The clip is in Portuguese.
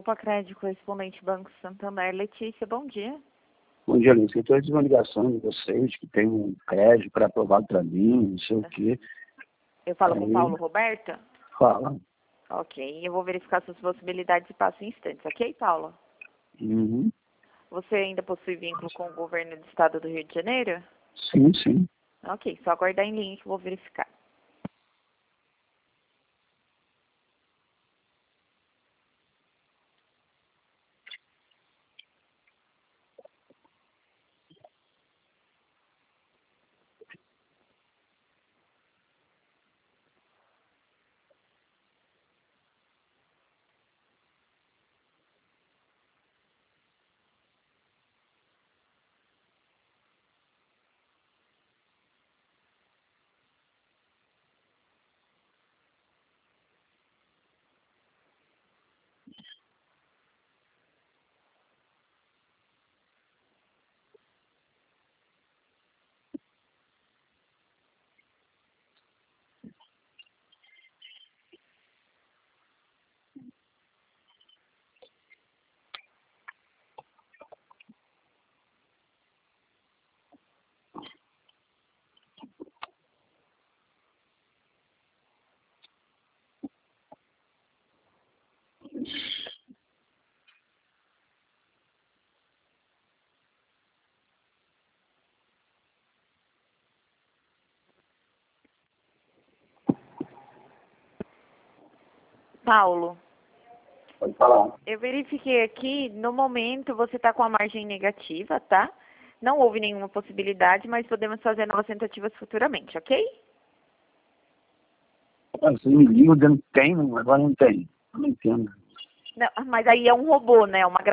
Opa, Crédito, correspondente Banco Santander. Letícia, bom dia. Bom dia, Luiz. Eu estou recebendo uma ligação de vocês que tem um crédito para aprovado para mim, não sei o quê. Eu falo com o Paulo Roberta? Fala. Ok, eu vou verificar suas possibilidades e passo em instantes, ok, Paulo? Uhum. Você ainda possui vínculo com o governo do estado do Rio de Janeiro? Sim, sim. Ok, só aguardar em linha que eu vou verificar. Paulo, Pode falar. eu verifiquei aqui, no momento você está com a margem negativa, tá? Não houve nenhuma possibilidade, mas podemos fazer novas tentativas futuramente, ok? Você me liga dizendo que tem, agora não tem. Eu não entendo. Não, mas aí é um robô, né? Uma